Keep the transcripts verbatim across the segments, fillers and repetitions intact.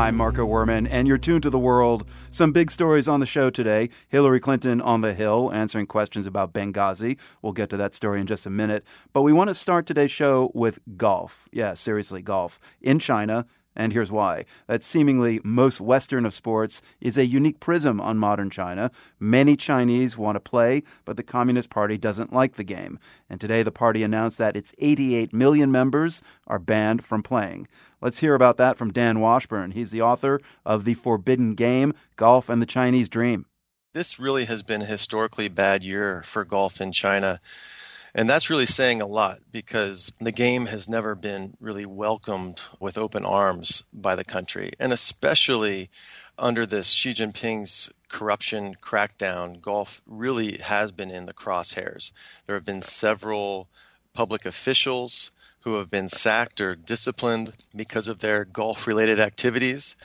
I'm Marco Werman, and you're tuned to The World. Some big stories on the show today. Hillary Clinton on the Hill answering questions about Benghazi. We'll get to that story in just a minute. But we want to start today's show with golf. Yeah, seriously, golf. In China. And here's why. That seemingly most Western of sports is a unique prism on modern China. Many Chinese want to play, but the Communist Party doesn't like the game. And today the party announced that its eighty-eight million members are banned from playing. Let's hear about that from Dan Washburn. He's the author of The Forbidden Game, Golf and the Chinese Dream. This really has been a historically bad year for golf in China. And that's really saying a lot because the game has never been really welcomed with open arms by the country. And especially under this Xi Jinping's corruption crackdown, golf really has been in the crosshairs. There have been several public officials who have been sacked or disciplined because of their golf-related activities.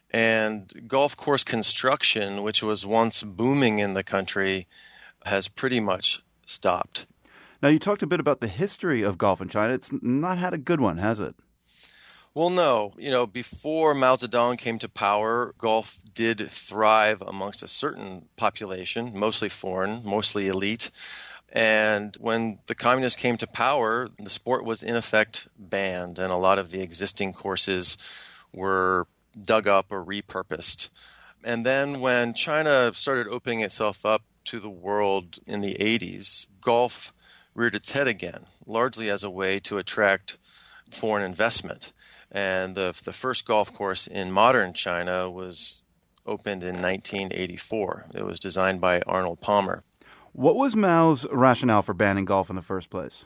And golf course construction, which was once booming in the country, has pretty much stopped. Now, you talked a bit about the history of golf in China. It's not had a good one, has it? Well, no. You know, before Mao Zedong came to power, golf did thrive amongst a certain population, mostly foreign, mostly elite. And when the communists came to power, the sport was in effect banned, and a lot of the existing courses were dug up or repurposed. And then when China started opening itself up to the world in the eighties, golf reared its head again, largely as a way to attract foreign investment. And the the first golf course in modern China was opened in nineteen eighty-four. It was designed by Arnold Palmer. What was Mao's rationale for banning golf in the first place?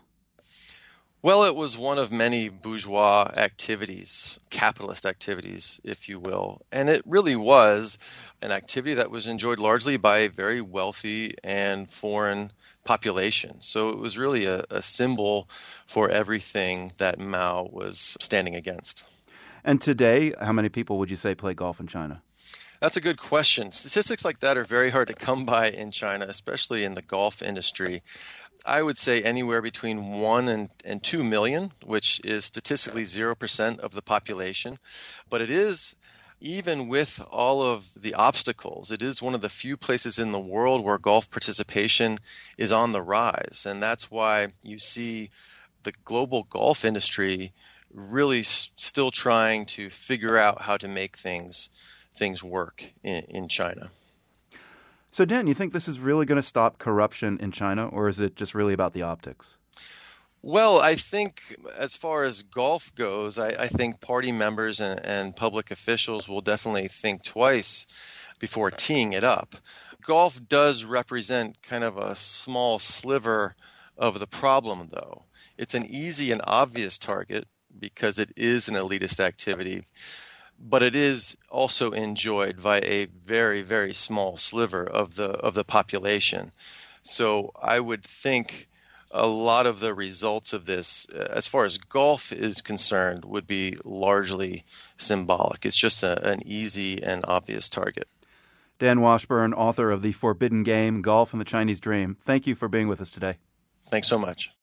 Well, it was one of many bourgeois activities, capitalist activities, if you will. And it really was an activity that was enjoyed largely by a very wealthy and foreign population. So it was really a, a symbol for everything that Mao was standing against. And today, how many people would you say play golf in China? That's a good question. Statistics like that are very hard to come by in China, especially in the golf industry. I would say anywhere between one and, and two million, which is statistically zero percent of the population. But it is, even with all of the obstacles, it is one of the few places in the world where golf participation is on the rise. And that's why you see the global golf industry really s- still trying to figure out how to make things things work in, in China. So, Dan, you think this is really going to stop corruption in China, or is it just really about the optics? Well, I think as far as golf goes, I, I think party members and, and public officials will definitely think twice before teeing it up. Golf does represent kind of a small sliver of the problem, though. It's an easy and obvious target because it is an elitist activity, but it is also enjoyed by a very, very small sliver of the of the population. So I would think a lot of the results of this, as far as golf is concerned, would be largely symbolic. It's just a, an easy and obvious target. Dan Washburn, author of The Forbidden Game, Golf and the Chinese Dream. Thank you for being with us today. Thanks so much.